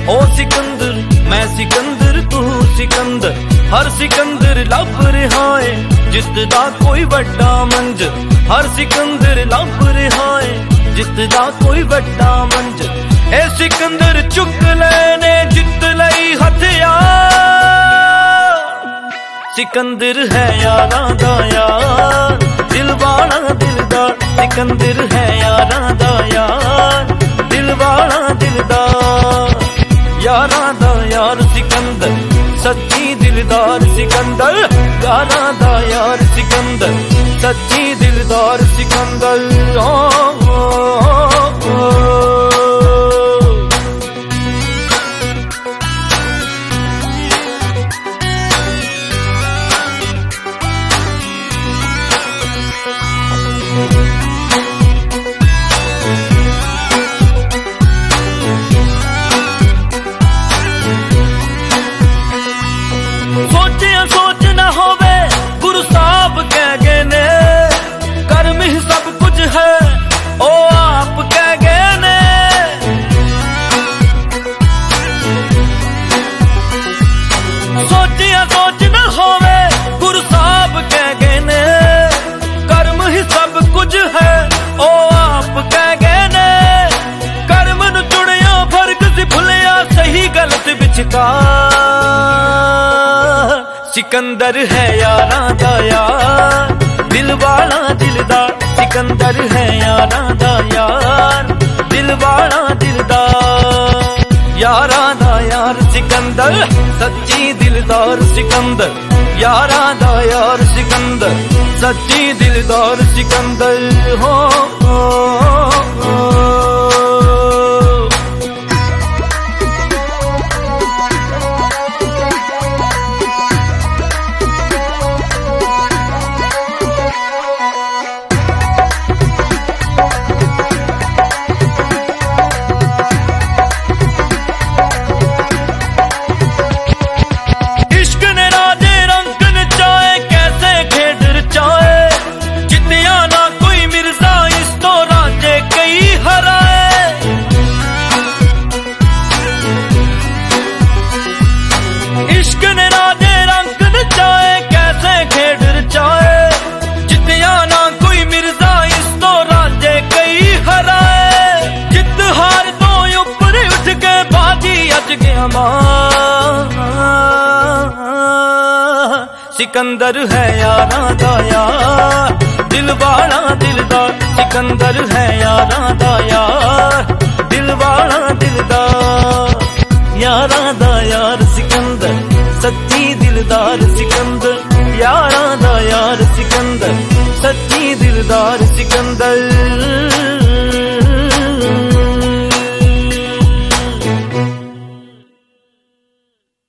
ओ सिकंदर मैं सिकंदर तू सिकंदर, हर सिकंदर लभ रहा है जितदा कोई वड्डा मंजर, हर सिकंदर लभ रहा है जितदा कोई वड्डा मंजर। ए सिकंदर चुक लेने जित लई हथियार, सिकंदर है यारां दा यार दिल वाला दिलदार, सिकंदर है यारां दा यार दिल वाला दिलदार। यारां दा यार सिकंदर सच्ची दिलदार सिकंदर, यारां दा यार सिकंदर सच्ची दिलदार सिकंदर। ओ, ओ, ओ, ओ। सोच ना होवे गुरु साहब कह गए ने, कर्म ही सब कुछ है ओ आप कह गए ने। सोच ना होवे गुरु साहब कह गए ने, कर्म ही सब कुछ है ओ आप कह गए ने। कर्म नु चुनिया फर्क सी भुलिया सही गलत विचकार, सिकंदर है यारां दा यार दिल वाला दिलदार, सिकंदर है यारां दा यार दिल वाला दिलदार। यारां दा यार सिकंदर सच्ची दिलदार सिकंदर, यारां दा यार सिकंदर सच्ची दिलदार सिकंदर। हो, हो, हो। इश्क ने राजे रंग नचाए कैसे खेड रचाए, जितिया ना कोई मिर्जा इस तो राजे कई हराए। जित हार तो ऊपर उठ के बाजी अज गया मां, सिकंदर है यारां दा यार दिल वाला दिलदार, सिकंदर है यारां दा यार दिल वाला दिलदार। यारां दा यार सिकंदर सच्ची दिलदार सिकंदर, यारां दा यार सिकंदर सच्ची दिलदार सिकंदर।